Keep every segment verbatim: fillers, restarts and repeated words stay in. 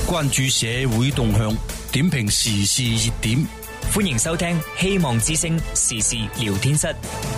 關注社會動向，點評時事熱點。 歡迎收聽希望之聲時事聊天室。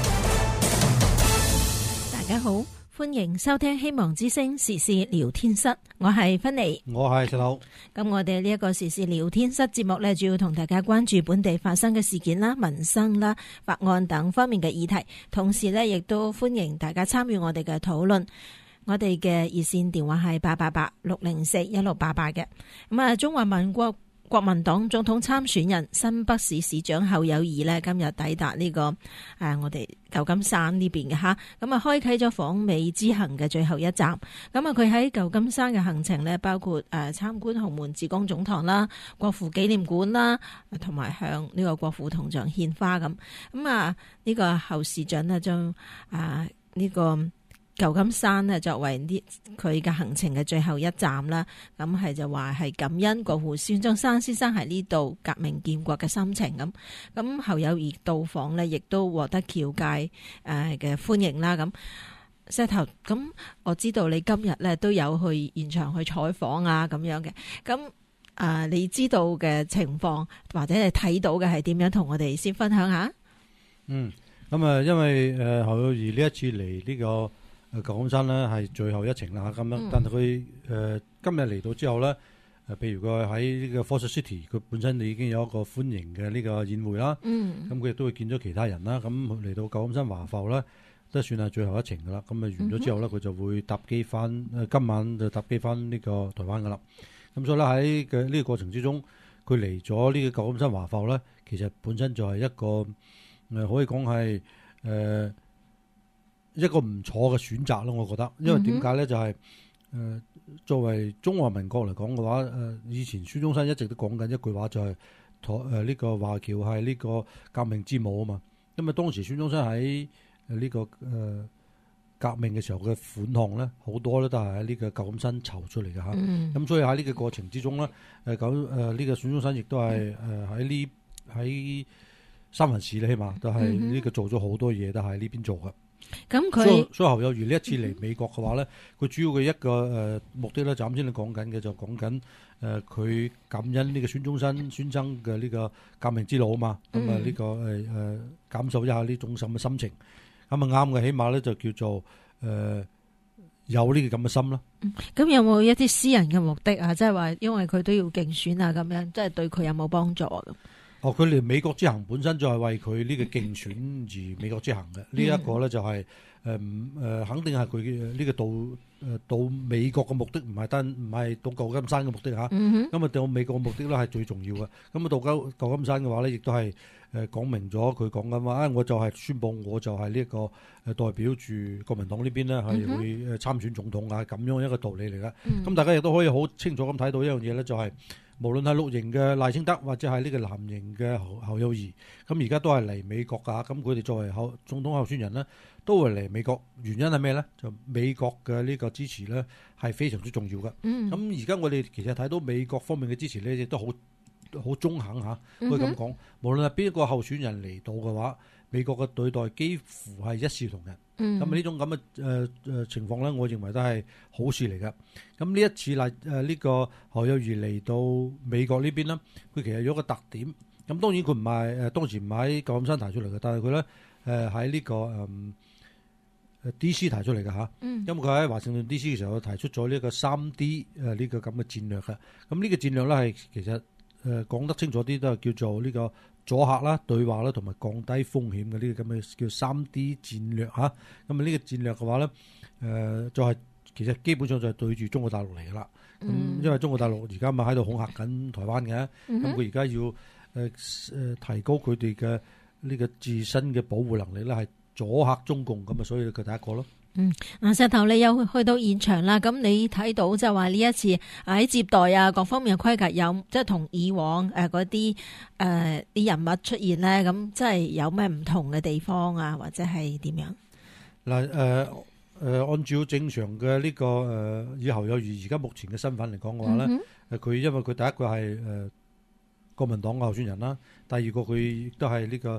大家好，歡迎收聽希望之聲時事聊天室，我係芬妮， 我係石頭。 咁我哋呢一個時事聊天室節目呢，主要同大家關注本地發生嘅事件啦、民生啦、法案等方面嘅議題，同時呢，亦都歡迎大家參與我哋嘅討論。我哋嘅熱線電話係八八八六零四一六八八嘅。咁啊，中華民國國民黨總統參選人新北市市長侯友宜呢，今日抵達呢、這個誒、啊、我哋舊金山呢邊嘅吓，咁啊開啟咗訪美之行嘅最後一站。咁啊，佢喺舊金山嘅行程呢，包括誒參觀洪門志工總堂啦、國父紀念館啦，同埋向呢個國父銅像獻花咁。咁啊，呢、這個侯市長呢，將啊呢、這個。舊金山呢，作為呢佢嘅行程嘅最後一站啦，咁係就話係感恩國父孫中山先生喺呢度革命建國嘅心情咁。咁侯友宜到訪呢，亦都獲得僑界誒嘅歡迎啦。咁石頭，咁我知道你今日呢都有去現場去採訪啊，咁樣嘅。咁啊，你知道嘅情況或者你睇到嘅係點樣，同我哋先分享下。 嗯，咁啊，因為誒侯友宜呢一次嚟呢個。誒舊金山咧係最後一程啦咁樣，嗯、但係佢誒今日嚟到之後咧，誒譬如佢喺呢個 Foster City，佢本身已經有一個歡迎嘅呢個宴會啦。嗯，咁佢亦都會見咗其他人啦。咁嚟到舊金山華埠咧，都算係最後一程噶啦。咁啊完咗之後咧，佢、嗯、就會搭機翻誒今晚就搭機翻呢個台灣噶啦。咁所以咧喺嘅呢個過程之中，佢嚟咗呢個舊金山華埠咧，其實本身就係一個誒、呃、可以講係誒。呃一個唔錯嘅選擇咯，我覺得，因為點解咧？就係、是、誒、呃、作為中華民國嚟講嘅話，誒、呃、以前孫中山一直都講緊一句話、就是，就係誒呢個華僑係呢個革命之母啊嘛。因為當時孫中山喺誒呢個誒、呃、革命嘅時候嘅款項咧，好多咧都係喺呢個舊金山籌出嚟嘅嚇。咁、嗯、所以喺呢個過程之中咧，誒咁誒呢個孫中山亦都係誒喺呢喺三藩市咧，起碼都係呢個做咗好多嘢，都喺呢邊做嘅。 咁佢所以所以侯友宜呢一次嚟美國嘅話咧，佢、嗯、主要嘅一個誒、呃、目的咧，就啱先你講緊嘅，就講緊誒佢感恩呢個孫中山先生嘅呢個革命之路啊嘛，咁啊呢個誒誒、呃、感受一下呢種咁嘅心情，咁啊啱嘅，起碼咧就叫做誒、呃、有呢個咁嘅心啦。 咁、嗯、有冇一啲私人嘅目的啊？即係話因為佢都要競選啊，咁樣即係對佢有冇幫助啊？ 哦，佢嚟美國之行本身就係為佢呢個競選而美國之行嘅，呢、嗯、一、這個咧就係誒誒，肯定係佢呢個到誒、呃、到美國嘅目的，唔係單唔係到舊金山嘅目的嚇。咁啊、嗯、到美國嘅目的咧係最重要嘅。咁啊到舊舊金山嘅話咧，亦都係誒講明咗佢講緊話，啊我就係宣佈我就係呢一個誒代表住國民黨呢邊咧係會誒參選總統啊，咁樣一個道理嚟嘅。咁、嗯、大家亦都可以好清楚咁睇到一樣嘢咧，就係、是。無論係綠營嘅賴清德或者係呢個藍營嘅侯侯友宜，咁而家都係嚟美國㗎。咁佢哋作為候總統候選人呢，都會嚟美國。原因係咩咧？就美國嘅呢個支持咧係非常之重要嘅。咁而家我哋其實睇到美國方面嘅支持咧，亦都好好中肯嚇，可以咁講。無論係邊一個候選人嚟到嘅話，美國嘅對待幾乎係一視同仁。咁呢、嗯、種咁嘅誒誒情況咧，我認為都係好事嚟嘅。咁呢一次嚟誒呢個侯友宜嚟到美國呢邊咧，佢其實有一個特點。咁當然佢唔係誒當時唔喺舊金山提出嚟嘅，但係佢咧誒喺呢個誒誒 D C 提出嚟嘅嚇。嗯、因為佢喺華盛頓 D C 嘅時候提出咗呢個三 D 誒呢個咁嘅戰略嘅。咁呢個戰略咧係其實誒講得清楚啲都係叫做呢個阻嚇啦、對話啦，同埋降低風險嘅呢個咁嘅叫三 D 戰略嚇。咁啊呢個戰略嘅話咧，誒、呃、就係、是、其實基本上就係對住中國大陸嚟噶啦。咁、嗯、因為中國大陸而家咪喺度恐嚇緊台灣嘅，咁佢而家要誒誒、呃、提高佢哋嘅呢個自身嘅保護能力咧，係阻嚇中共咁啊，所以佢第一個咯。 嗯，嗱，石頭你有去到現場啦，咁你睇到就話呢一次喺接待啊各方面嘅規格有即係同以往誒嗰啲誒啲人物出現咧，咁即係有咩唔同嘅地方啊，或者係點樣？ 嗱誒誒，按照正常嘅呢、這個誒、呃、以侯友宜而家目前嘅身份嚟講嘅話咧，誒佢、嗯、哼因為佢第一個係誒、呃、國民黨嘅候選人啦，第二個佢亦都係呢個。誒、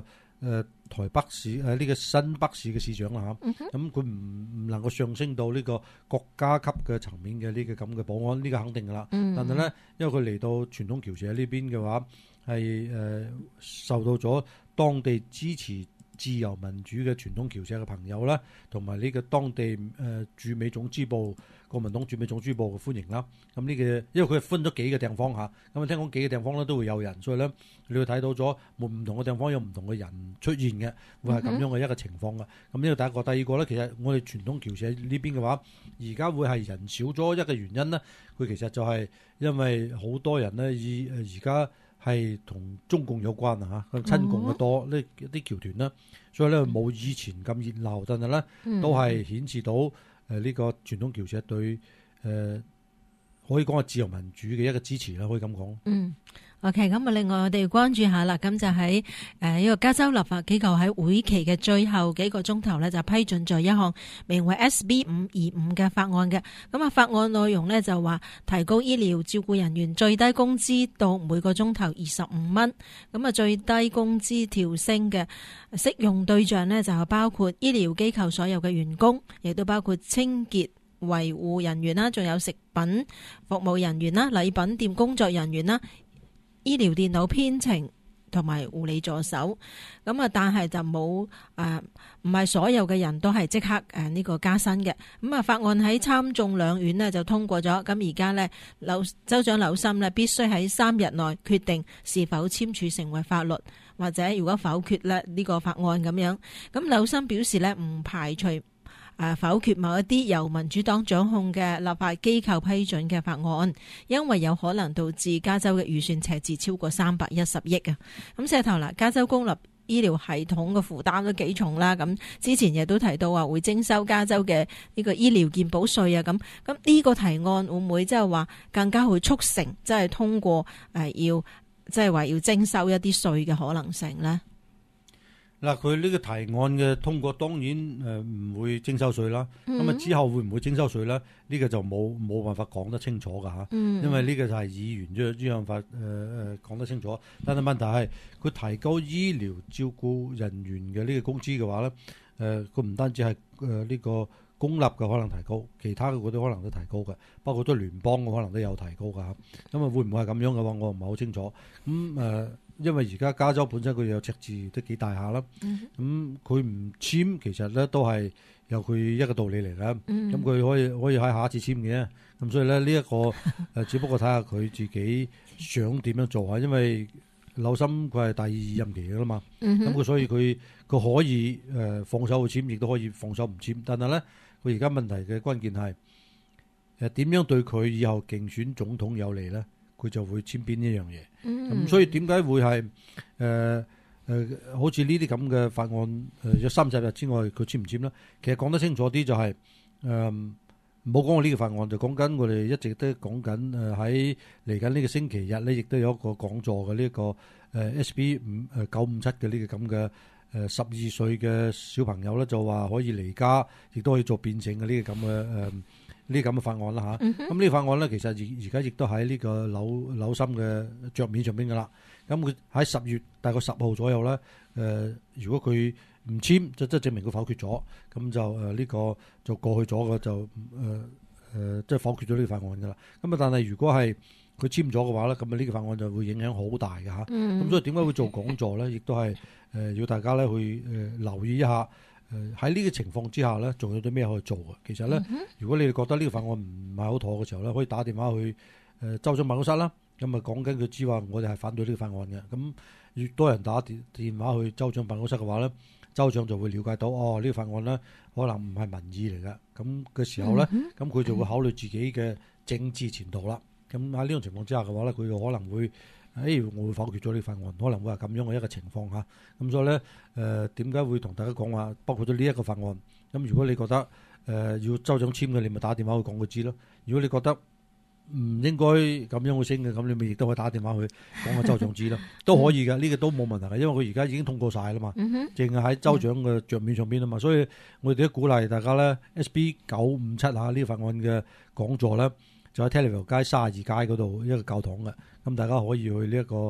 誒台北市誒呢個新北市嘅市長啦嚇，咁佢唔唔能夠上升到呢個國家級嘅層面嘅呢個咁嘅保安，呢、呢個肯定噶啦。 嗯、 但係咧，因為佢嚟到傳統僑社呢邊嘅話，係誒、呃、受到咗當地支持自由民主嘅傳統僑社嘅朋友啦，同埋呢個當地誒、呃、駐美總支部國民黨駐美總支部嘅歡迎啦。咁呢、呢個因為佢係分咗幾個地方嚇，咁啊聽講幾個地方咧都會有人，所以咧你會睇到咗唔同嘅地方有唔同嘅人出現嘅，會係咁樣嘅一個情況嘅。咁呢個第一個，第二個咧，其實我哋傳統僑社呢邊嘅話，而家會係人少咗一個原因咧，佢其實就係因為好多人咧以誒而家。係同中共有關啊嚇，親共嘅多呢啲僑團啦，所以咧冇以前咁熱鬧，但係咧都係顯示到誒呢個傳統僑社對誒、呃、可以講係自由民主嘅一個支持啦，可以咁講。嗯。 OK， 咁啊，另外我哋關注下啦，咁就喺誒呢個加州立法機構喺會期嘅最後幾個鐘頭咧，就批准咗一項名為 S B 五二五嘅法案嘅。咁啊，法案內容咧就話提高醫療照顧人員最低工資到每個鐘頭二十五蚊。咁啊，最低工資調升嘅適用對象咧就係包括醫療機構所有嘅員工，亦都包括清潔維護人員啦，仲有食品服務人員啦、禮品店工作人員啦、醫療電腦編程同埋護理助手，咁啊，但係就冇誒，唔係所有嘅人都係即刻誒呢個加薪嘅。咁啊，法案喺參眾兩院呢就通過咗，咁而家呢，柳州長柳森呢必須喺三日內決定是否簽署成為法律，或者如果否決咧呢個法案咁樣。咁柳森表示呢唔排除。誒否決某一啲由民主黨掌控嘅立法機構批准嘅法案，因為有可能導致加州嘅預算赤字超過三百一十億啊！咁石頭嗱，加州公立醫療系統嘅負擔都幾重啦。咁之前亦都提到話會徵收加州嘅呢個醫療健保稅啊。咁咁呢個提案會唔會即係話更加會促成即係通過誒要即係話要徵收一啲稅嘅可能性呢？ 嗱，佢呢個提案嘅通過當然誒唔會徵收稅啦，咁啊、嗯、之後會唔會徵收稅咧？呢、呢個就冇冇辦法講得清楚㗎嚇，嗯、因為呢個就係議員呢呢樣法誒誒講得清楚。但係問題係佢提高醫療照顧人員嘅呢個工資嘅話咧，誒佢唔單止係誒呢個公立嘅可能提高，其他嘅嗰啲可能都提高嘅，包括都聯邦嘅可能都有提高㗎嚇。咁啊會唔會係咁樣嘅話，我唔係好清楚。咁、嗯、誒。呃因為而家加州本身佢有赤字都幾大下啦，咁佢唔簽其實咧都係有佢一個道理嚟㗎，咁佢、嗯、可以可以喺下一次簽嘅，咁所以咧呢一個誒只不過睇下佢自己想點樣做啊，因為柳森佢係第二任期㗎啦嘛，咁佢、嗯、哼所以佢佢可以誒放手去簽，亦都可以放手唔簽，但係咧佢而家問題嘅關鍵係誒點樣對佢以後競選總統有利咧？佢就會簽邊一樣嘢，咁、嗯嗯、所以點解會係誒誒好似呢啲咁嘅法案誒有三十日之外佢簽唔簽咧？其實講得清楚啲就係誒唔好講我呢個法案，就講緊我哋一直都講緊誒喺嚟緊呢個星期日咧，亦都有一個講座嘅呢、這個誒 S B 五誒九五七嘅呢個咁嘅誒十二歲嘅小朋友咧，就話可以離家，亦都可以做變性嘅呢個咁嘅誒。呃呢啲咁嘅法案啦嚇，咁呢個法案咧其實而而家亦都喺呢個柳柳森嘅桌面上邊噶啦。咁佢喺十月大概十號左右咧，誒、呃、如果佢唔簽，就即係證明佢否決咗，咁就誒呢、呃這個就過去咗嘅就誒誒即係否決咗呢個法案噶啦。咁啊，但係如果係佢簽咗嘅話咧，咁啊呢個法案就會影響好大嘅嚇。咁、嗯、所以點解會做講座咧？亦都係誒要大家咧去誒、呃、留意一下。誒喺呢個情況之下咧，仲有啲咩可以做嘅？其實咧，嗯、哼如果你哋覺得呢個法案唔係好妥嘅時候咧，可以打電話去誒、呃、州長辦公室啦。咁啊講緊佢知話，我哋係反對呢個法案嘅。咁越多人打電電話去州長辦公室嘅話咧，州長就會了解到哦，呢、呢個法案咧可能唔係民意嚟嘅。咁嘅時候咧，咁佢、嗯、哼就會考慮自己嘅政治前途啦。咁喺呢種情況之下嘅話咧，佢就可能會。誒、哎，我會否決咗呢個法案，可能會係咁樣嘅一個情況嚇。咁所以咧，誒點解會同大家講話，包括咗呢一個法案。咁如果你覺得誒、呃、要州長簽嘅，你咪打電話去講佢知咯。如果你覺得唔應該咁樣去升嘅，咁你咪亦都可以打電話去講個州長知咯，都可以嘅。呢、這個都冇問題嘅，因為佢而家已經通過晒啦嘛，淨係喺州長嘅桌面上邊啊嘛。所以我哋都鼓勵大家咧 ，S B 九五七嚇呢個法案嘅講座咧。就喺 Telegraph 街三十二街嗰度一個教堂嘅，咁大家可以去呢、這、一個誒、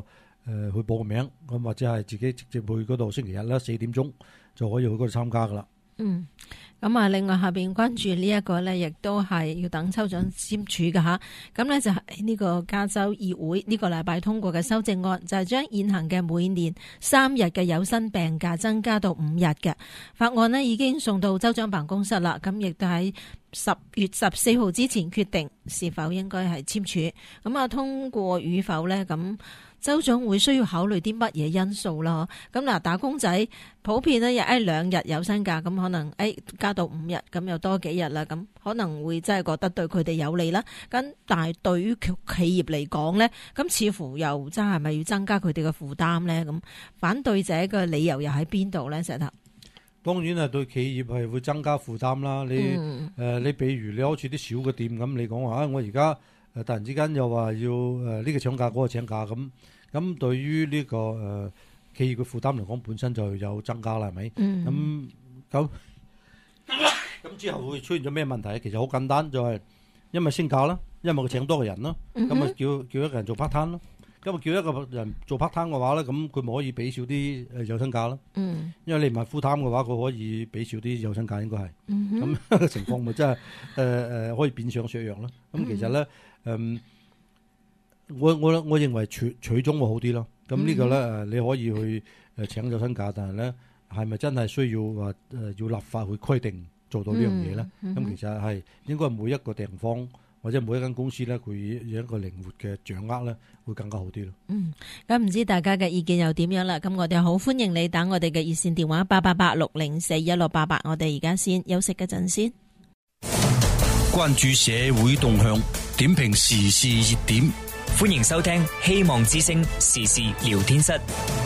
誒去報個名，咁或者係自己直接去嗰度，星期日咧四點鐘就可以去嗰度參加噶啦。 嗯，咁啊，另外下邊關注呢一個呢，亦都係要等州長簽署嘅吓。咁呢就係呢個加州議會呢個禮拜通過嘅修正案，就係將現行嘅每年三日嘅有薪病假增加到五日嘅法案呢，已經送到州長辦公室啦。咁亦都喺十月十四號之前決定是否應該係簽署。咁啊，通過與否呢？咁州長會需要考慮啲乜嘢因素啦？咁嗱，打工仔普遍呢，誒兩日有薪假，咁可能誒加到五日，咁又多幾日啦，咁可能會真係覺得對佢哋有利啦。咁但係對於企業嚟講呢，咁似乎又真係咪要增加佢哋嘅負擔呢？咁反對者嘅理由又喺邊度呢？石頭， 當然係對企業係會增加負擔啦。你誒、 嗯呃，你比如你好似啲小嘅店咁，你講話啊，我而家誒突然之間又話要誒呢、呃這個請假嗰、那個請假咁。咁對於呢、這個誒、呃、企業嘅負擔嚟講，本身就有增加啦，係咪？咁咁咁之後會出現咗咩問題？其實好簡單，就係、是、因為升價啦，因為佢請多個人咯，咁啊、嗯、叫叫一個人做 part time 咯，咁啊叫一個人做 part time 嘅話咧，咁佢咪可以俾少啲誒有薪假咯。嗯，因為你唔係 full time 嘅話，佢可以俾少啲有薪假，應該係。咁、嗯、哼情況咪真係誒誒可以變相削弱咯。咁其實咧誒。嗯我我我認為取取中會好啲咯，咁呢個咧誒你可以去誒請有薪假，但係咧係咪真係需要話誒要立法去規定做到呢樣嘢咧？咁、嗯嗯、其實係應該每一個地方或者每一間公司咧，佢有一個靈活嘅掌握咧，會更加好啲咯。 嗯，咁唔知大家嘅意見又點樣啦？咁我哋好歡迎你打我哋嘅熱線電話八八八六零四一六八八，我哋而家先休息一陣先。 關注社會動向，點評時事熱點。 歡迎收聽希望之聲時事聊天室。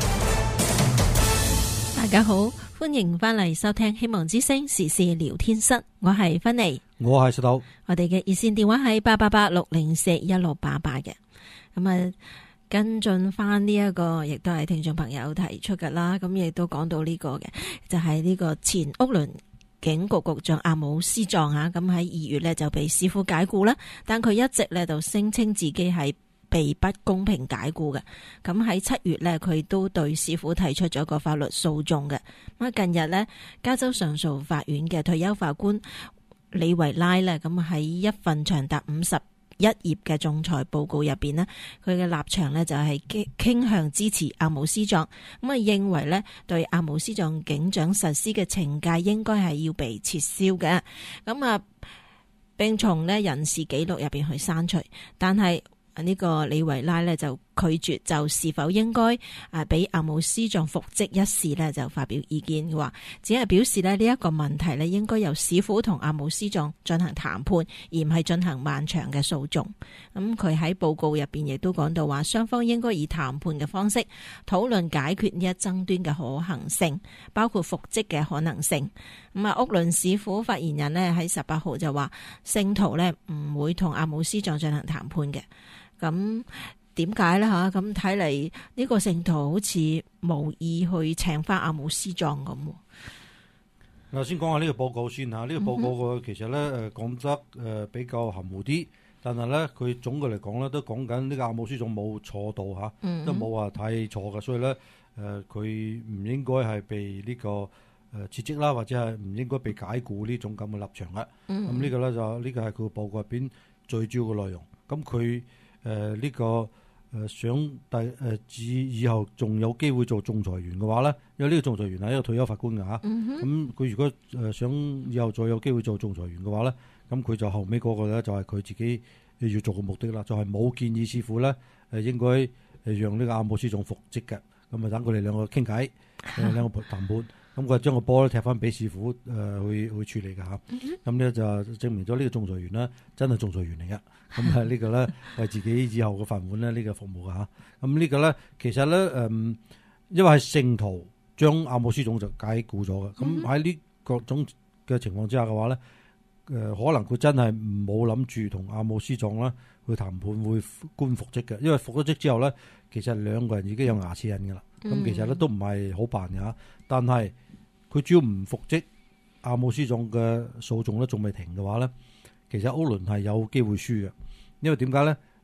大家好，歡迎翻嚟收聽希望之聲時事聊天室，我係芬妮， 我係石頭。 我哋嘅熱線電話係八八八六零四一六八八嘅。咁啊，跟進翻呢一個，亦都係聽眾朋友提出噶啦。咁亦都講到呢個嘅，就係、是、呢個前屋崙警局局長阿姆斯壯啊。咁喺二月呢就被市府解雇啦，但佢一直呢就聲稱自己係被不公平解雇嘅。咁喺七月呢，佢都對市府提出咗個法律訴訟嘅。咁近日呢，加州上訴法院嘅退休法官李維拉呢，咁喺一份長達五十一頁嘅仲裁報告入邊呢，佢嘅立場呢就係傾向支持阿姆斯壯，咁啊認為呢對阿姆斯壯警長實施嘅懲戒應該係要被撤銷嘅。咁啊，並從呢人事記錄入邊去刪除，但係呢個李維拉呢就拒絕就是否應該啊俾阿姆斯壯復職一事呢就發表意見，話只係表示呢呢一個問題呢應該由市府同阿姆斯壯進行談判，而唔係進行漫長嘅訴訟。咁佢喺報告入邊亦都講到話，雙方應該以談判嘅方式討論解決呢一爭端嘅可行性，包括復職嘅可能性。咁啊，屋崙市府發言人呢喺十八號就話，聖徒呢唔會同阿姆斯壯進行談判嘅。咁點解呢？吓？咁睇嚟呢個聖徒好似無意去請翻阿姆斯壯咁。 嗱，先講下呢個報告先吓。呢、這個報告個其實咧誒講得誒比較含糊啲，但係咧佢總嘅嚟講咧都講緊呢個阿姆斯壯冇錯到吓，嗯、都冇話太錯嘅，所以咧誒佢唔應該係被呢、這個誒撤職啦，或者係唔應該被解雇呢種咁嘅立場嘅。咁、嗯、呢個咧就呢、這個係佢報告入邊最主要嘅內容。咁佢誒呢個誒、呃、想第誒至以後仲有機會做仲裁員嘅話咧，因為呢個仲裁員係一個退休法官嘅嚇，咁佢、嗯、哼如果誒想以後再有機會做仲裁員嘅話咧，咁佢就後尾嗰個咧就係佢自己要做嘅目的啦，就係、是、冇建議市府咧誒應該誒讓呢個阿姆斯壯復職嘅，咁啊等佢哋兩個傾偈，誒兩個談判。咁佢將個波咧踢翻俾市府誒、呃、去去處理嘅嚇，咁咧、嗯、哼就證明咗呢個仲裁員咧真係仲裁員嚟嘅，咁係呢個咧為自己以後嘅飯碗咧呢個服務嘅嚇。咁呢個咧其實咧誒、嗯，因為係聖徒將阿姆斯壯就解雇咗嘅，咁喺呢各種嘅情況之下嘅話咧，誒、呃、可能佢真係冇諗住同阿姆斯壯啦去談判會官復職嘅，因為復咗職之後咧，其實兩個人已經有牙齒印嘅啦，咁、嗯、其實咧都唔係好辦嘅嚇，但係佢只要唔復職，阿姆斯壯嘅訴訟咧仲未停嘅話咧，其實屋崙係有機會輸嘅，因為點解咧？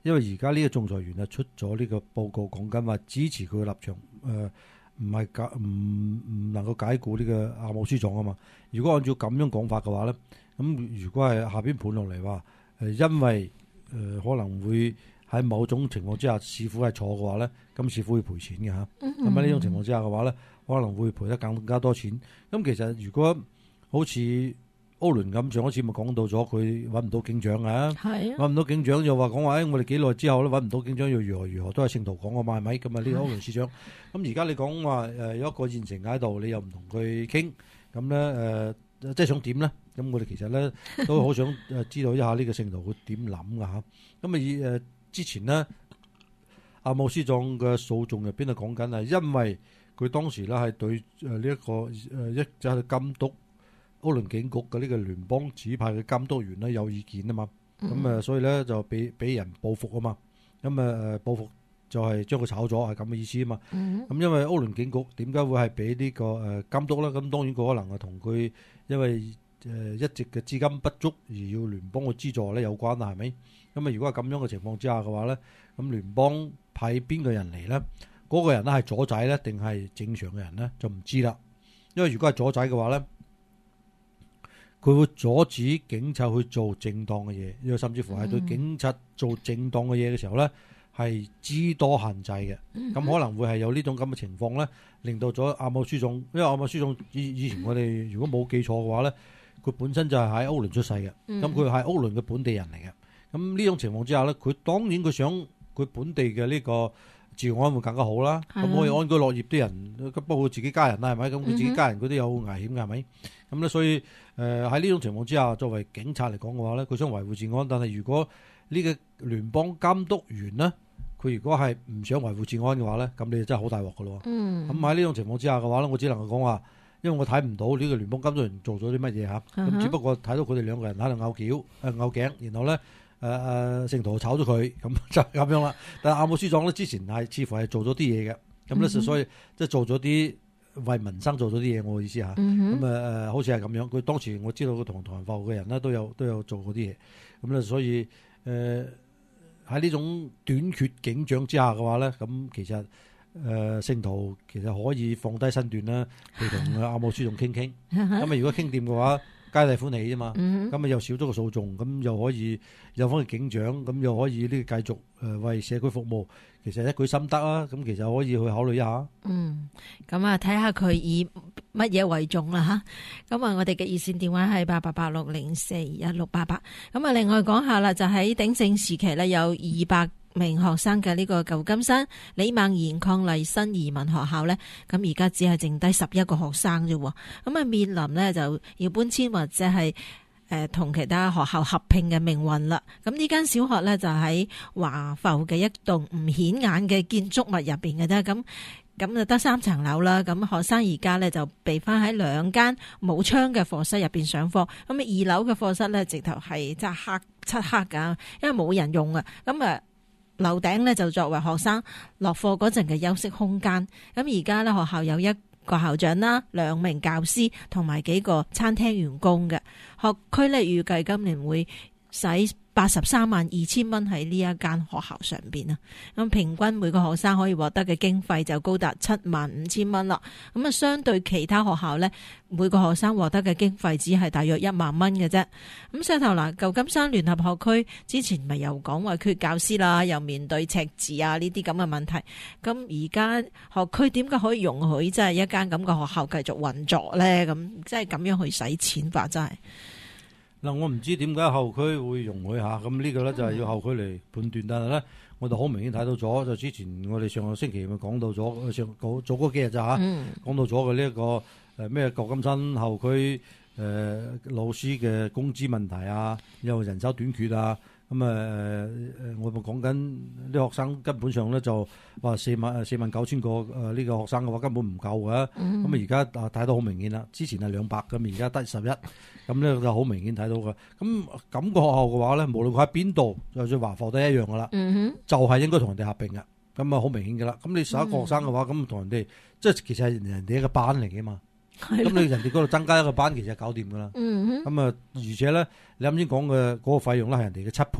因為而家呢個仲裁員啊出咗呢個報告，講緊話支持佢嘅立場，誒唔係解唔唔能夠解雇呢個阿姆斯壯啊嘛。如果按照咁樣講法嘅話咧，咁如果係下邊判落嚟話，誒因為誒、呃、可能會喺某種情況之下，市府係錯嘅話咧，咁市府會賠錢嘅嚇。咁喺呢種情況之下嘅話咧，可能會賠得更加多錢。咁其實如果好似歐聯咁，上一次咪講到咗佢揾唔到警長啊，揾唔到警長又話講話，誒我哋幾耐之後咧揾唔到警長要如何如何，都係聖徒講嘅嘛係咪？咁啊呢個歐聯市長，咁而家你講話誒有一個現成喺度，你又唔同佢傾，咁咧誒即係想點咧？咁我哋其實咧都好想誒知道一下呢個聖徒會點諗噶嚇。咁啊以誒之前咧阿姆斯壯嘅訴訟入邊啊講緊係因為佢當時咧係對誒呢一個誒一就係監督歐聯警局嘅呢個聯邦指派嘅監督員咧有意見啊嘛，咁啊、嗯、所以咧就俾俾人報復啊嘛，咁啊誒報復就係將佢炒咗係咁嘅意思啊嘛，咁、嗯、因為歐聯警局點解會係俾呢個誒監督咧？咁當然佢可能係同佢因為誒一直嘅資金不足而要聯邦嘅資助咧有關啦，係咪？咁啊如果係咁樣嘅情況之下嘅話咧，咁聯邦派邊個人嚟咧？嗰、那個人咧係左仔咧定係正常嘅人咧就唔知啦，因為如果係左仔嘅話咧。佢會阻止警察去做正當嘅嘢，因為甚至乎係對警察做正當嘅嘢嘅時候咧，係諸多限制嘅。咁、嗯、可能會係有呢種咁嘅情況咧，令到咗阿姆斯壯，因為阿姆斯壯以以前我哋如果冇記錯嘅話咧，佢本身就係喺歐聯出世嘅，咁佢係歐聯嘅本地人嚟嘅。咁呢種情況之下咧，佢當然佢想佢本地嘅呢個治安會更加好啦。咁可以安居樂業啲人，包括自己家人啦，係咪？咁佢自己家人佢都有危險嘅，係咪？咁咧，所以誒喺呢種情況之下，作為警察嚟講嘅話咧，佢想維護治安，但係如果呢個聯邦監督員呢，佢如果係唔想維護治安嘅話咧，咁你就真係好大鑊噶咯。咁喺呢種情況之下嘅話咧，我只能夠講話，因為我睇唔到呢個聯邦監督員做咗啲乜嘢嚇，咁、uh-huh. 只不過睇到佢哋兩個人喺度拗撬誒拗頸，然後咧誒誒聖徒炒咗佢，咁就係咁樣啦。但係阿姆斯壯咧之前係似乎係做咗啲嘢嘅，咁咧、uh-huh. 所以即係做咗啲。為民生做咗啲嘢，我嘅意思嚇，咁誒誒，好似係咁樣。佢當時我知道佢同台灣服務嘅人咧都有都有做過啲嘢，咁咧所以誒喺呢種短缺警長之下嘅話咧，咁其實誒聖徒其實可以放低身段啦，去同阿姆斯壯傾傾。咁啊，如果傾掂嘅話，皆大歡喜啫嘛。咁啊又少咗個訴訟，咁又可以有翻個警長，咁又可以呢繼續誒為社區服務。其實一舉心得啊，咁其實可以去考慮一下。嗯， 咁啊睇下佢以乜嘢為重啦吓。咁啊，我哋嘅熱線電話係八八八六零四一六八八。咁啊，另外講下啦，就喺鼎盛時期咧，有二百名學生嘅呢個舊金山李孟賢伉儷新移民學校咧，咁而家只係剩低十一個學生啫。咁啊，面臨咧就要搬遷或者係。誒同其他學校合併嘅命運啦，咁呢間小學咧就喺華埠嘅一棟唔顯眼嘅建築物入邊嘅啫，咁咁就得三層樓啦。咁學生而家咧就被翻喺兩間冇窗嘅課室入邊上課，咁二樓嘅課室咧直頭係即係黑漆黑噶，因為冇人用啊。咁啊樓頂咧就作為學生落課嗰陣嘅休息空間。咁而家咧學校有一個校長啦，兩名教師同埋幾個餐廳員工嘅學區咧，預計今年會使八十三萬二千蚊喺呢一間學校上邊啊。咁平均每個學生可以獲得嘅經費就高達七萬五千蚊啦。咁啊，相對其他學校呢，每個學生獲得嘅經費只係大約一萬蚊嘅啫。咁石頭嗱，舊金山聯合學區之前咪又講話缺教師啦，又面對赤字啊呢啲咁嘅問題。咁而家學區點解可以容許即係一間咁嘅學校繼續運作呢？咁即係咁樣去使錢吧，真係。 嗱，我唔知點解後區會容許下，咁呢個咧就係要後區嚟判斷。但係咧，我哋好明顯睇到咗，就之前我哋上個星期咪講到咗，上早嗰幾日咋嚇，講到咗嘅呢一個誒咩舊金山後區誒老師嘅工資問題啊，又人手短缺啊。咁啊誒我咪講緊啲學生根本上咧就話四萬四萬九千個誒呢個學生嘅話根本唔夠嘅。咁啊而家啊睇到好明顯啦，之前係兩百咁，而家得十一，咁咧就好明顯睇到嘅。咁咁個學校嘅話咧，無論佢喺邊度，就算華埠都一樣噶啦，就係應該同人哋合併嘅。咁啊好明顯噶啦。咁你十一個學生嘅話，咁同人哋即係其實係人哋一個班嚟嘅嘛。咁你人哋嗰度增加一個班，其實搞掂噶啦。咁啊，而且咧，你啱先講嘅嗰個費用咧係人哋嘅七倍，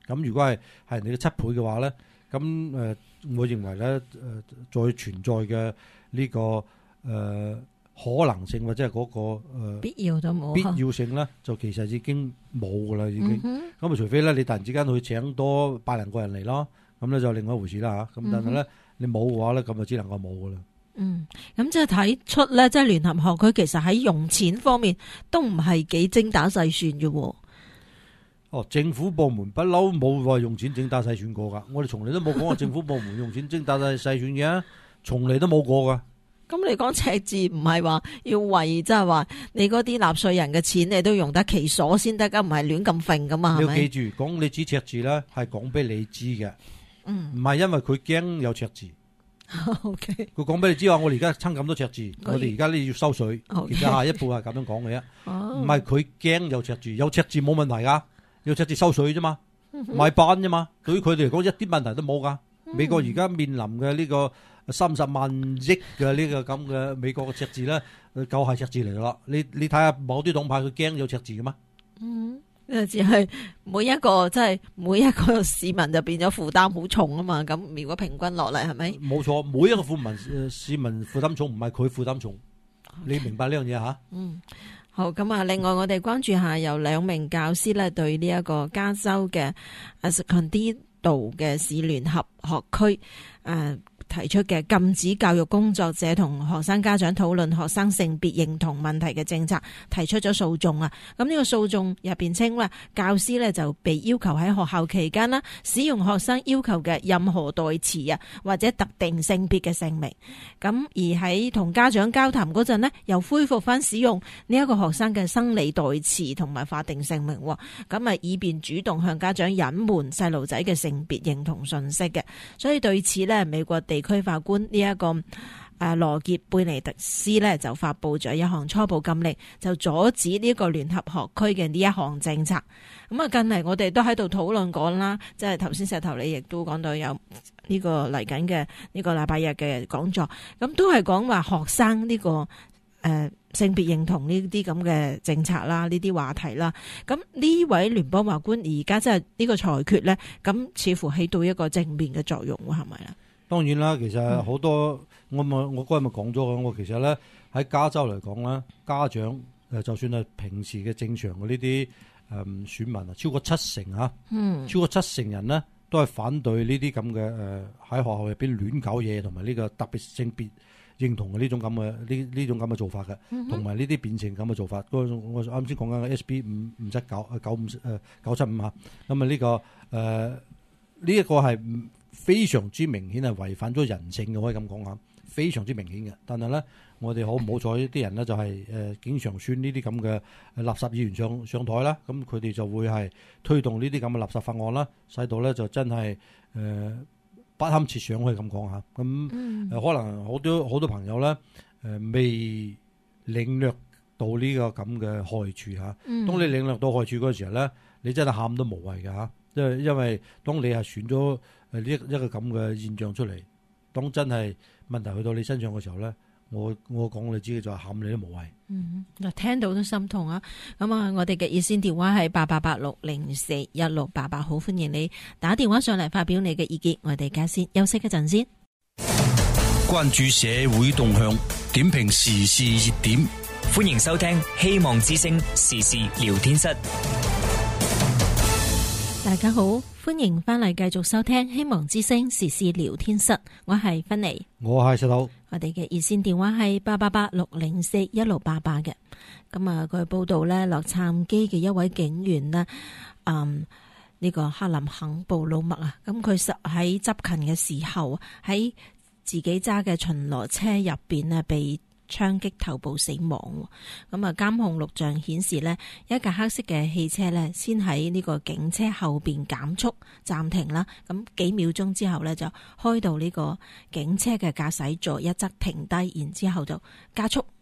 咁如果係係人哋嘅七倍嘅話咧，咁誒、呃，我認為咧誒、呃，再存在嘅呢、這個誒、呃、可能性或者係嗰、那個誒、呃、 必要都冇， 必要性咧，就其實已經冇噶啦，已經。咁啊、嗯，除非咧你突然之間去請多百零個人嚟咯，咁咧就另外一回事啦嚇。咁但係咧、嗯、你冇嘅話咧，咁就只能夠冇噶啦。 嗯，咁即係睇出咧，即係聯合學區其實喺用錢方面都唔係幾精打細算嘅。 哦，政府部門不嬲冇話用錢精打細算過噶，我哋從嚟都冇講過政府部門用錢精打細算嘅，從嚟都冇過噶。 咁你講赤字唔係話要為即係話你嗰啲納稅人嘅錢你都用得其所先得噶，唔係亂咁揈噶嘛？係咪？ 你要記住，講你指赤字咧，係講俾你知嘅， 嗯， 唔係因為佢驚有赤字。 O K， 佢講俾你知話，我哋而家撐咁多赤字，我哋而家呢要收水，而 Okay 家下一步係咁樣講嘅啫， 哦， 唔係佢驚有赤字，有赤字冇問題噶，有赤字收水啫嘛，買班啫嘛，對於佢哋嚟講一啲問題都冇噶。美國而家面臨嘅呢個三十萬億嘅呢個咁嘅美國嘅赤字咧，夠係赤字嚟啦。你你睇下某啲黨派佢驚有赤字嘅咩？ 嗯。只係每一個即係每一個市民就變咗負擔好重啊嘛，咁如果平均落嚟係咪？ 冇錯，每一個富民市民負擔重，唔係佢負擔重，你明白呢樣嘢吓？嗯， 好，咁啊，另外我哋關注下有兩名教師咧對呢一個加州嘅 Escondido 嘅市聯合學區誒。呃提出嘅禁止教育工作者同學生家長討論學生性別認同問題嘅政策，提出咗訴訟啊！咁呢個訴訟入邊稱咧，教師咧就被要求喺學校期間啦，使用學生要求嘅任何代詞啊，或者特定性別嘅姓名。咁而喺同家長交談嗰陣咧，又恢復翻使用呢一個學生嘅生理代詞同埋法定姓名，咁啊以便主動向家長隱瞞細路仔嘅性別認同信息嘅。所以對此咧，美國地區法官呢一個誒羅傑貝尼特斯咧就發佈咗一項初步禁令，就阻止呢個聯合學區嘅呢一項政策。咁啊，近嚟我哋都喺度討論講啦，即係頭先石頭你亦都講到有呢個嚟緊嘅呢個禮拜日嘅講座，咁都係講話學生呢、這個誒、呃、性別認同呢啲咁嘅政策啦，呢啲話題啦。咁呢位聯邦法官而家即係呢個裁決咧，咁似乎起到一個正面嘅作用，係咪啦？ 當然啦，其實好多、嗯、我咪我嗰日咪講咗嘅，我其實咧喺加州嚟講咧，家長誒就算係平時嘅正常嘅呢啲誒選民啊，超過七成啊，嗯，超過七成人咧都係反對呢啲咁嘅誒喺學校入邊亂搞嘢，同埋呢個特別性別認同嘅呢種咁嘅呢呢種咁嘅做法嘅，同埋呢啲變性咁嘅做法。我我啱先講緊嘅 S B 五五七九九五誒九七五嚇，咁啊呢個誒呢一個係非常之明顯係違反咗人性嘅，可以咁講下，非常之明顯嘅。但係咧，我哋好唔好彩啲人咧就係、是、誒、呃、經常宣呢啲咁嘅垃圾議員上上台啦，咁佢哋就會係推動呢啲咁嘅垃圾法案啦，使到咧就真係誒、呃、不堪設想，可以咁講下。咁誒、嗯呃、可能好多好多朋友咧誒、呃、未領略到呢個咁嘅害處嚇。嗯、當你領略到害處嗰時候咧，你真係喊都無謂嘅嚇。因為因為當你係選咗誒呢一一個咁嘅現象出嚟，當真係問題去到你身上嘅時候咧，我我講你知嘅就係喊你都無謂。嗯，嗱聽到都心痛啊！咁啊，我哋嘅熱線電話係八八八六零四一六八八，好歡迎你打電話上嚟發表你嘅意見。我哋而家先休息一陣先， 關注社會動向，點評時事熱點， 歡迎收聽希望之聲時事聊天室。 大家好，歡迎翻嚟繼續收聽希望之聲時事聊天室，我係芬妮， 我係石頭。 我哋嘅熱線電話係八八八六零四一六八八嘅。咁啊，據報道呢，洛杉磯嘅一位警員呢，嗯，呢、呢個克林肯布魯麥啊，咁佢實喺執勤嘅時候喺自己揸嘅巡邏車入邊呢被槍擊頭部死亡。咁啊，監控錄像顯示呢，一架黑色嘅汽車呢先喺呢個警車後邊減速暫停啦。咁幾秒鐘之後呢，就開到呢個警車嘅駕駛座一側停低，然之後就加速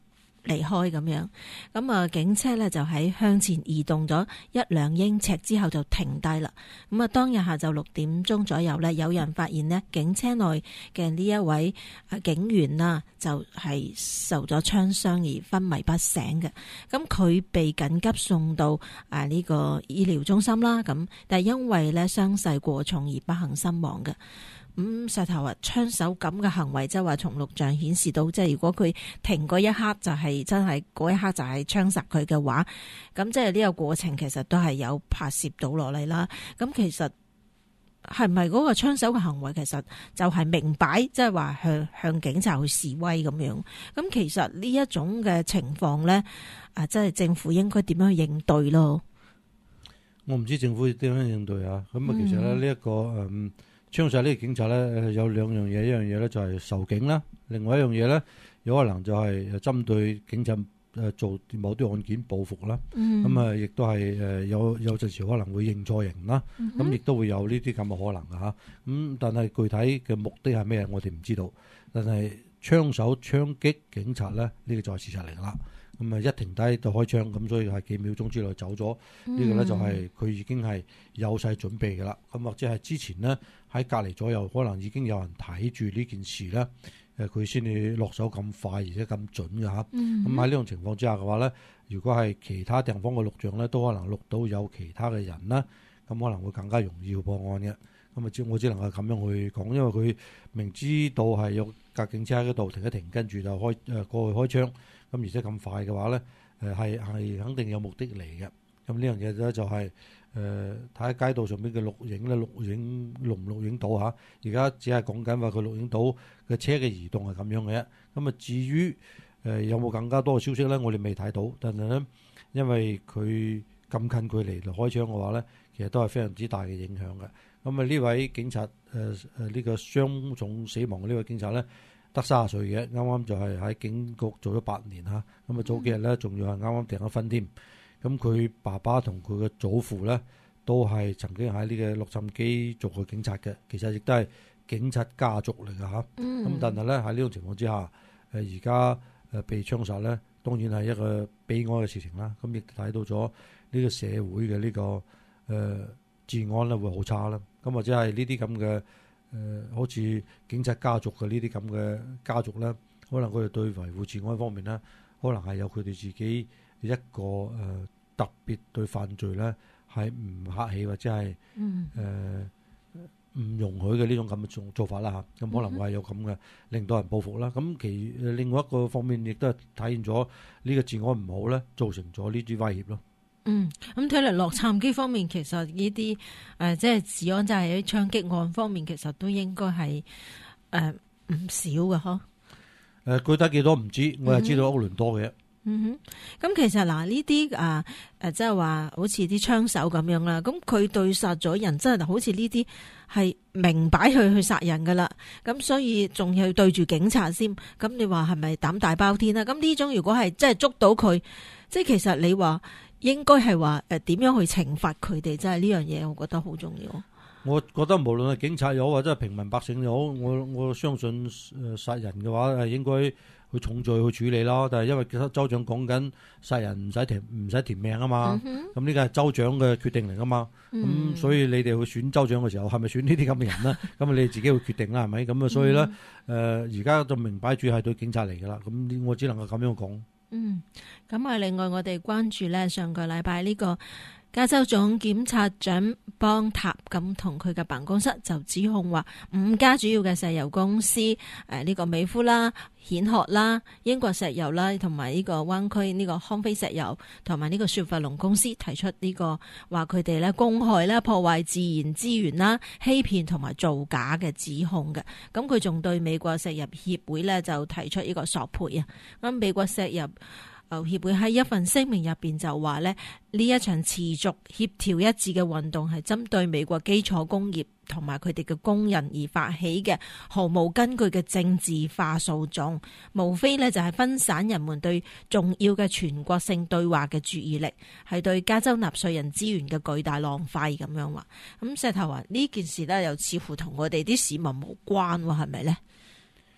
離開咁樣。咁啊，警車呢就喺向前移動咗一兩英尺之後就停低啦。咁啊，當日下晝六點鐘左右呢，有人發現呢警車內嘅呢一位警員啦，就係受咗槍傷而昏迷不醒嘅。咁佢被緊急送到啊呢個醫療中心啦。咁但係因為呢傷勢過重而不幸身亡嘅。咁石頭話槍手咁嘅行為，即係話從錄像顯示到，即係如果佢停嗰一刻就係真係嗰一刻就係槍殺佢嘅話，咁即係呢個過程其實都係有拍攝到落嚟啦。咁其實係咪嗰個槍手嘅行為其實就係明擺，即係話向向警察去示威咁樣？咁其實呢一種嘅情況咧，啊，即係政府應該點樣去應對咯？ 我唔知政府點樣應對啊。咁啊，其實咧呢一個誒。槍殺呢個警察咧，有兩樣嘢，一樣嘢咧就係仇警啦，另外一樣嘢咧有可能就係針對警察誒做某啲案件報復啦。咁啊、嗯，亦都係誒有有陣時可能會認錯人啦。咁亦、嗯、都會有呢啲咁嘅可能嘅嚇。咁但係具體嘅目的係咩，我哋唔知道。但係槍手槍擊警察咧，呢、呢個就係事實嚟㗎啦。咁啊，一停低就開槍，咁所以係幾秒鐘之內走咗。嗯、個呢個咧就係佢已經係有晒準備㗎啦。咁或者係之前呢，喺隔離左右，可能已經有人睇住呢件事咧，誒佢先至落手咁快而且咁準嘅嚇。咁喺呢種情況之下嘅話咧，如果係其他地方嘅錄像咧，都可能錄到有其他嘅人啦，咁可能會更加容易去破案嘅。咁啊，只我只能夠咁樣去講，因為佢明知道係有架警車喺嗰度停一停，跟住就開誒過去開槍。咁而且咁快嘅話咧，誒係係肯定有目的嚟嘅。咁呢樣嘢咧就係誒睇喺街道上邊嘅錄影咧，錄影錄唔錄影到嚇？而家只係講緊話佢錄影到嘅車嘅移動係咁樣嘅啫。咁啊，至於誒、呃、有冇更加多嘅消息咧，我哋未睇到。但係咧，因為佢咁近距離嚟開槍嘅話咧，其實都係非常之大嘅影響嘅。咁啊，呢位警察誒誒呢個傷重死亡嘅呢位警察咧，得三十歲嘅，啱啱就係喺警局做咗八年嚇。咁啊，早幾日咧，仲要係啱啱訂咗婚添。咁佢爸爸同佢嘅祖父咧，都係曾經喺呢個洛杉磯做過警察嘅，其實亦都係警察家族嚟㗎嚇。咁、嗯、但係咧喺呢種情況之下，誒而家誒被槍殺咧，當然係一個悲哀嘅事情啦。咁亦睇到咗呢個社會嘅呢、這個誒、呃、治安咧會好差啦。咁或者係呢啲咁嘅誒，好似警察家族嘅呢啲咁嘅家族咧，可能佢哋對維護治安方面咧，可能係有佢哋自己一個誒、呃、特別對犯罪咧係唔客氣或者係誒唔容許嘅呢種咁嘅做做法啦嚇。咁可能會係有咁嘅令到人報復啦。咁其另外一個方面亦都係體現咗呢個治安唔好咧，造成咗呢啲威脅咯。 嗯，咁睇嚟洛杉磯方面其實呢啲誒即係治安，即係喺槍擊案方面，其實都應該係誒唔少嘅嗬。誒、 呃，具體幾多唔知，我係知道屋崙多嘅。 嗯哼，咁其實嗱呢啲啊誒，即係話好似啲槍手咁樣啦，咁佢對殺咗人，真係好似呢啲係明擺去去殺人噶啦，咁所以仲要對住警察先，咁你話係咪膽大包天啊？咁呢種如果係真係捉到佢，即係其實你話。應該係話誒點樣去懲罰佢哋，真係呢樣嘢，我覺得好重要。 我覺得無論係警察又好或者係平民百姓又好，我我相信誒殺人嘅話係應該去重罪去處理啦。但係因為州長講緊殺人唔使填唔使填命啊嘛，咁呢個係州長嘅決定嚟噶嘛。咁、嗯、所以你哋去選州長嘅時候，係咪選呢啲咁嘅人咧？咁你哋自己會決定啦，係咪？咁啊，所以咧誒而家就明擺住係對警察嚟噶啦。咁我只能夠咁樣講。 嗯，咁啊，另外我哋關注咧，上個禮拜呢個加州總檢察長邦塔咁同佢嘅辦公室就指控話五家主要嘅石油公司，誒、這、呢個美孚啦、蜆殼啦、英國石油啦，同埋呢個灣區呢個康菲石油，同埋呢個雪佛龍公司提出呢、這個話佢哋咧公害啦、破壞自然資源啦、欺騙同埋造假嘅指控嘅。咁佢仲對美國石油協會咧就提出呢個索賠啊。咁美國石油協會喺一份聲明入邊就話咧，呢一場持續協調一致嘅運動係針對美國基礎工業同埋佢哋嘅工人而發起嘅毫無根據嘅政治化訴訟，無非呢就係分散人們對重要嘅全國性對話嘅注意力，係對加州納稅人資源嘅巨大浪費咁樣話。咁石頭話呢件事呢又似乎同我哋啲市民無關喎，係咪呢？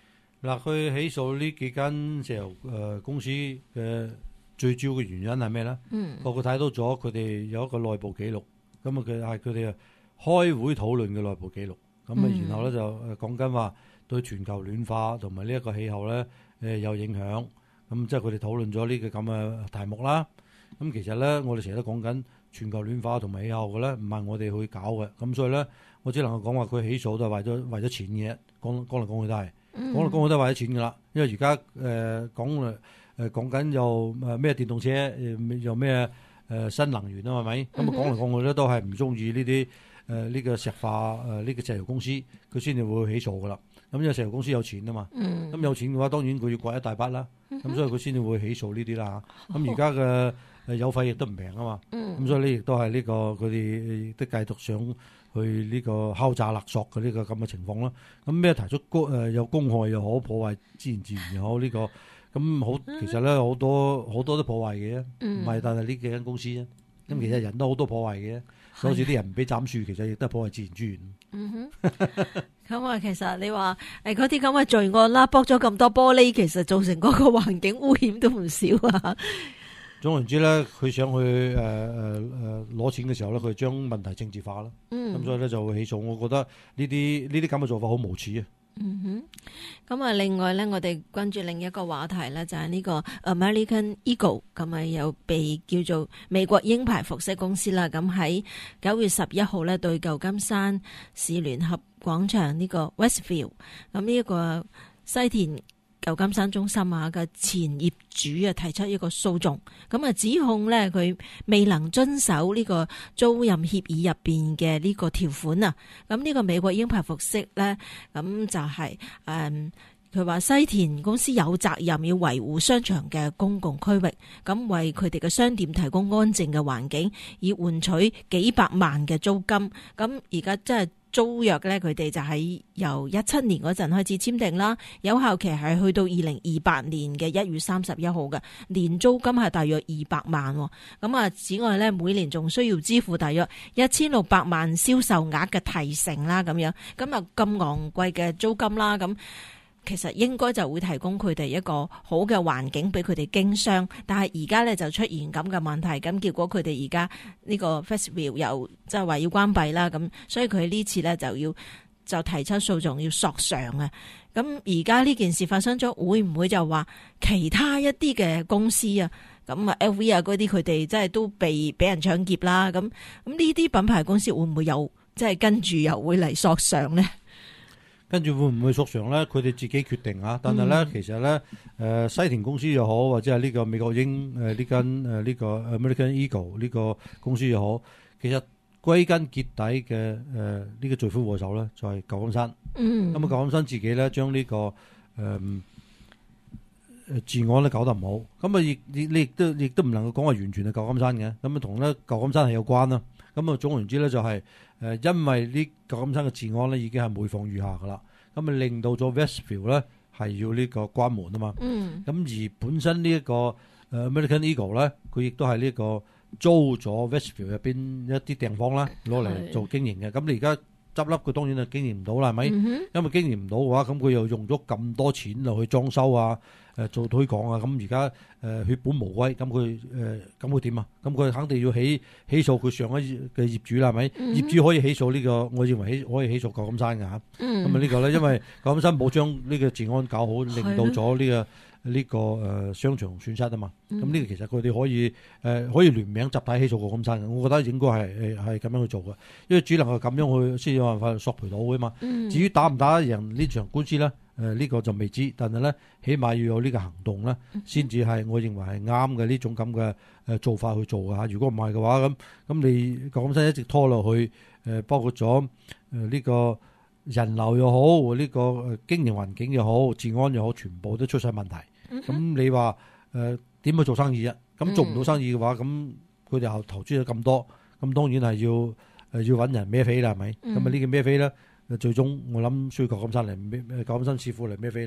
嗱，佢起訴呢幾間石油誒公司嘅最主要嘅原因係咩咧？ 嗯， 個個睇到咗佢哋有一個內部記錄，咁啊佢係佢哋開會討論嘅內部記錄，咁啊嗯然後咧就誒講緊話對全球暖化同埋呢一個氣候咧誒有影響，咁即係佢哋討論咗呢個咁嘅題目啦。咁其實咧，我哋成日都講緊全球暖化同埋氣候嘅咧，唔係我哋去搞嘅，咁所以咧，我只能夠講話佢起訴都係為咗為咗錢嘅，講講嚟講去都係。講嚟講去都係為咗錢噶啦，因為而家誒講誒講緊又誒咩電動車，誒又咩誒新能源啊，係咪？咁啊講嚟講去咧都係唔中意呢啲誒呢個石化誒呢個石油公司，佢先至會起訴噶啦。咁因為石油公司有錢啊嘛，咁有錢嘅話，當然佢要掘一大筆啦，咁所以佢先至會起訴呢啲啦。咁而家嘅誒油費亦都唔平啊嘛，咁所以咧亦都係呢個佢哋都繼續想去呢個敲詐勒索嘅呢個咁嘅情況啦。咁咩提出公誒有公害又好，破壞自然自然又好呢個，咁好其實咧好多好多都破壞嘅，唔係但係呢幾間公司啊。咁其實人都好多破壞嘅，好似啲人唔俾斬樹，其實亦都係破壞自然資源。 嗯哼，咁啊，其實你話誒嗰啲咁嘅罪案啦，剝咗咁多玻璃，其實造成嗰個環境污染都唔少啊。 總言之咧，佢想去誒誒誒攞錢嘅時候咧，佢將問題政治化啦。咁、嗯、所以咧就會起訴。我覺得呢啲呢啲咁嘅做法好無恥啊。 嗯哼，咁啊，另外咧，我哋關注另一個話題咧，就係、是、呢個 American Eagle，咁啊又被叫做美國鷹牌服飾公司啦。咁喺九月十一號咧，對舊金山市聯合廣場呢個 Westview，咁呢一個西田舊金山中心啊嘅前業主啊提出一個訴訟，咁啊指控咧佢未能遵守呢個租賃協議入邊嘅呢個條款啊。咁呢個美國鷹牌服飾咧，咁就係誒佢話西田公司有責任要維護商場嘅公共區域，咁為佢哋嘅商店提供安靜嘅環境，以換取幾百萬嘅租金。咁而家真係。租約咧，佢哋就喺由一七年嗰陣開始簽訂啦，有效期係去到二零二八年嘅一月三十一號嘅，年租金係大約二百萬。咁啊，此外咧，每年仲需要支付大約一千六百萬銷售額嘅提成啦，咁樣，咁啊咁昂貴嘅租金啦，咁。其實應該就會提供佢哋一個好嘅環境俾佢哋經商，但係而家咧就出現咁嘅問題，咁結果佢哋而家呢個 festival 又即係話要關閉啦，咁所以佢呢次咧就要就提出訴訟要索償啊。咁而家呢件事發生咗，會唔會就話其他一啲嘅公司啊，咁啊 L V 啊嗰啲佢哋即係都被俾人搶劫啦？咁咁呢啲品牌公司會唔會又即係跟住又會嚟索償呢？ 跟住會唔會索償咧？佢哋自己決定啊！但係咧，嗯、其實咧，誒、呃、西田公司又好，或者係呢個美國鷹誒呢間誒呢個 American Eagle 呢個公司又好，其實歸根結底嘅誒呢個罪魁禍首咧，就係舊金山。嗯。咁啊，舊金山自己咧將呢、這個誒誒、呃、治安咧搞得唔好，咁啊亦亦你亦都亦都唔能夠講話完全係舊金山嘅，咁啊同咧舊金山係有關啦。咁啊總而言之咧就係、是。誒，因為呢舊金山嘅治安咧已經係每況愈下噶啦，咁啊令到咗 Westview 咧係要呢個關門啊嘛。嗯。咁而本身呢一個誒 American Eagle 咧，佢亦都係呢個租咗 Westview 入邊一啲地方啦，攞嚟做經營嘅。咁你而家執笠，佢當然係經營唔到啦，係咪？嗯、哼因為經營唔到嘅話，咁佢又用咗咁多錢落去裝修啊，誒做推廣啊，咁而家誒血本無歸，咁佢誒咁會點啊？咁佢肯定要起起訴佢上一嘅業主啦，係咪？嗯、哼業主可以起訴呢、這個，我認為起可以起訴舊金山㗎嚇。咁啊呢個咧，因為舊金山冇將呢個治安搞好，令到咗呢、這個。呢個誒商場損失啊嘛，咁呢、嗯、個其實佢哋可以誒、呃、可以聯名集體起訴舊金山嘅，我覺得應該係誒係咁樣去做嘅，因為只能夠咁樣去先有辦法索賠到嘅嘛。嗯、至於打唔打贏呢場官司咧，誒、呃、呢、這個就未知，但係咧起碼要有呢個行動咧，先至係我認為係啱嘅呢種咁嘅誒做法去做嘅嚇。如果唔係嘅話，咁咁你舊金山一直拖落去，誒、呃、包括咗誒呢個人流又好，呢、這個經營環境又好，治安又好，全部都出晒問題。咁、嗯、你話誒點去做生意啊？咁做唔到生意嘅話，咁佢哋又投資咗咁多，咁當然係要誒、呃、要揾人孭飛啦，係咪？咁啊、嗯、呢個孭飛咧，最終我諗需要舊金山嚟孭，舊金山師傅嚟孭飛啦。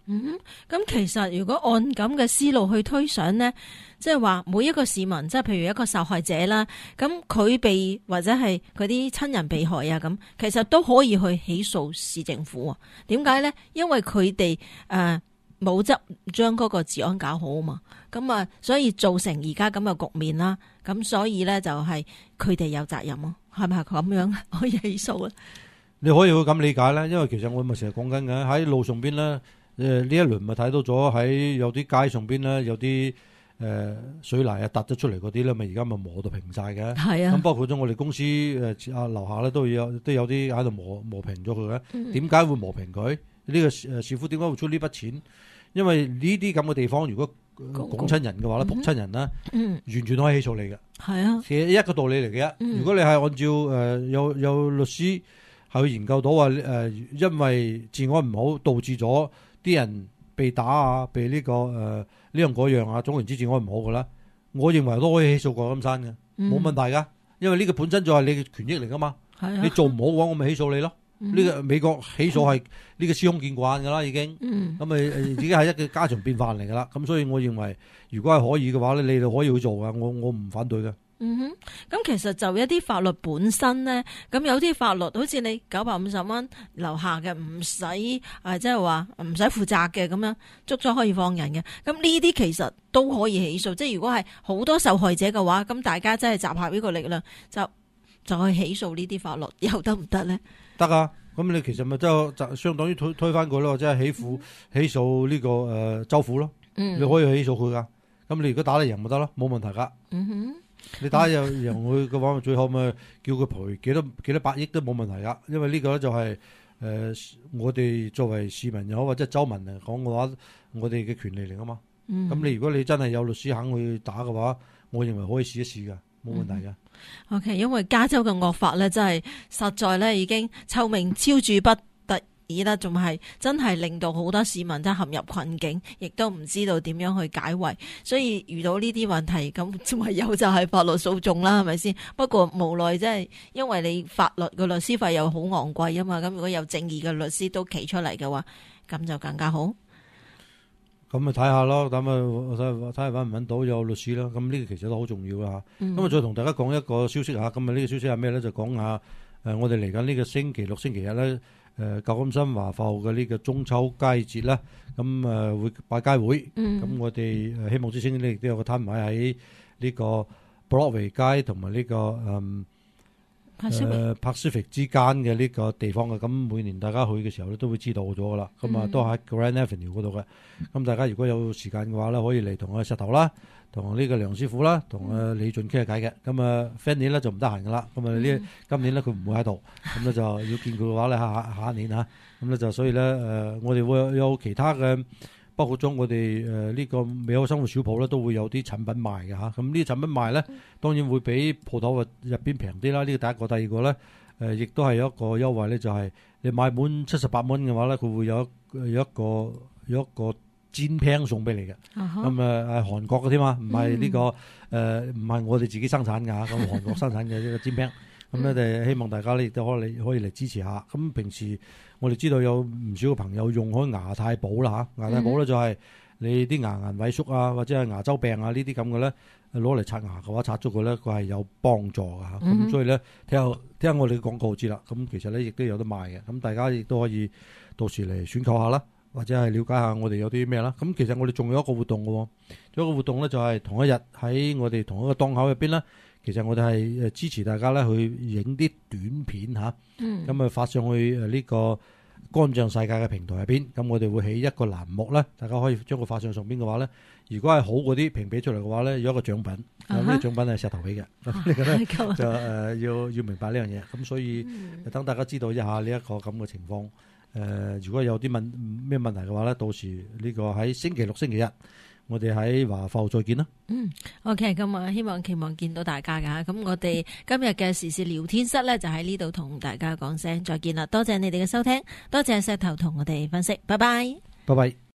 嗯，咁其實如果按咁嘅思路去推想呢，即係話每一個市民，即係譬如一個受害者啦，咁佢被或者係佢啲親人被害啊，咁其實都可以去起訴市政府啊。點解呢？因為佢哋誒冇執將嗰個治安搞好啊嘛，咁啊，所以造成而家咁嘅局面啦。咁所以呢，就係佢哋有責任咯，係咪咁樣可以起訴啊？ 你可以去咁理解咧，因為其實我咪成日講緊嘅喺路上邊咧。誒呢一輪咪睇到咗喺有啲街上邊咧，有啲誒、呃、水泥啊凸咗出嚟嗰啲咧，咪而家咪磨到平晒嘅。係啊，咁包括咗我哋公司誒啊樓下咧都有都有啲喺度磨磨平咗佢嘅。點解會磨平佢？呢、呢個誒市府點解會出呢筆錢？因為呢啲咁嘅地方，如果講親人嘅話咧，仆親人咧，嗯、完全可以起訴你嘅。係啊，其實一個道理嚟嘅。嗯、如果你係按照誒、呃、有有律師係去研究到話誒、呃，因為治安唔好導致咗啲人被打啊，被呢、這個誒呢樣嗰樣啊，總言之治安唔好嘅啦，我認為都可以起訴過金山嘅，冇、嗯、問題噶，因為呢個本身就係你嘅權益嚟噶嘛，啊、你做唔好嘅話，我咪起訴你咯。呢、嗯、個美國起訴係呢個司空見慣噶啦，已經，咁咪已經係一個家常便飯嚟噶啦。咁所以我認為，如果係可以嘅話咧，你哋可以去做噶，我我唔反對嘅。 嗯哼，咁其實就一啲法律本身咧，咁有啲法律好似你九百五十蚊樓下嘅唔使誒，即係話唔使負責嘅咁樣，捉咗可以放人嘅。咁呢啲其實都可以起訴，即係如果係好多受害者嘅話，咁大家真係集合呢個力量，就就去起訴呢啲法律，又得唔得咧？得啊，咁你其實咪即係相當於推推翻佢咯，即係起訴起訴呢個誒州府咯。嗯，你可以起訴佢噶。咁你如果打得贏咪得咯，冇問題噶。嗯哼。你打又贏佢嘅話，最後咪叫佢賠幾多幾多百億都冇問題噶，因為呢個咧就係、是、誒、呃、我哋作為市民又好或者州民嚟講嘅話，我哋嘅權利嚟噶嘛。咁、嗯、你如果你真係有律師肯去打嘅話，我認為可以試一試噶，冇問題噶。 O K，因為加州嘅惡法咧，真係實在咧已經臭名昭著不得已啦，仲係真係令到好多市民真係陷入困境，亦都唔知道點樣去解圍，所以遇到呢啲問題咁唯有就係法律訴訟啦，係咪先？不過無奈真係因為你法律嘅律師費又好昂貴啊嘛，咁如果有正義嘅律師都企出嚟嘅話，咁就更加好。 咁咪睇下咯，咁啊睇下搵唔搵到有律師啦。咁呢個其實都好重要啊。咁啊、嗯、再同大家講一個消息吓，咁啊呢個消息係咩咧？就講下誒我哋嚟緊呢個星期六、星期日咧。誒舊金山華埠嘅呢個中秋佳節啦，咁誒會擺街會，咁、嗯、我哋誒希望之星呢亦都有個攤位喺呢個 Broadway 街同埋呢個誒誒 Pacific 之間嘅呢個地方嘅，咁每年大家去嘅時候咧都會知道咗噶啦，咁啊、嗯、都喺 Grand Avenue 嗰度嘅，咁大家如果有時間嘅話咧，可以嚟同我石頭啦，同呢個梁師傅啦，同阿李俊傾下偈嘅，咁啊 Fanny 咧就唔得閒噶啦，咁啊呢今年咧佢唔會喺度，咁咧就要見佢嘅話咧下下一年嚇，咁咧就所以咧誒我哋會有其他嘅，包括咗我哋誒呢個美好生活小鋪咧都會有啲產品賣嘅嚇，咁呢啲產品賣咧當然會比鋪頭入邊平啲啦，呢個第一個，第二個咧誒亦都係有一個優惠咧，就係你買滿七十八蚊嘅話咧，佢會有有一個有一個煎 pan 送俾你嘅，咁誒係韓國嘅添嘛，唔係呢個誒唔係我哋自己生產㗎，咁韓國生產嘅呢個煎 pan，咁咧就希望大家咧亦都可以可以嚟支持下。咁平時我哋知道有唔少嘅朋友用開牙太保啦嚇，牙太保咧就係你啲牙齦萎縮啊，或者係牙周病啊呢啲咁嘅咧，攞嚟刷牙嘅話，刷咗佢咧佢係有幫助㗎嚇。咁、嗯、所以咧聽下聽下我哋嘅廣告知啦。咁其實咧亦都有得賣嘅，咁大家亦都可以到時嚟選購下啦。或者係了解下我哋有啲咩啦，咁其實我哋仲有一個活動嘅，仲有一個活動咧就係同一日喺我哋同一個檔口入邊咧，其實我哋係誒支持大家咧去影啲短片吓，咁啊、嗯、發上去誒呢個乾醬世界嘅平台入邊，咁我哋會起一個欄目咧，大家可以將佢發上上邊嘅話咧，如果係好嗰啲評比出嚟嘅話咧，有一個獎品，咁呢、uh huh. 個獎品係石頭俾嘅，咁呢個咧就誒、呃、要要明白呢樣嘢，咁所以等大家知道一下呢一個咁嘅情況。誒、呃，如果有啲問咩問題嘅話咧，到時呢個喺星期六、星期日，我哋喺華埠再見啦。嗯 ，OK，咁啊，希望期望見到大家噶。咁我哋今日嘅時事聊天室咧，就喺呢度同大家講聲再見啦。多謝你哋嘅收聽，多謝石頭同我哋分析，拜拜，拜拜。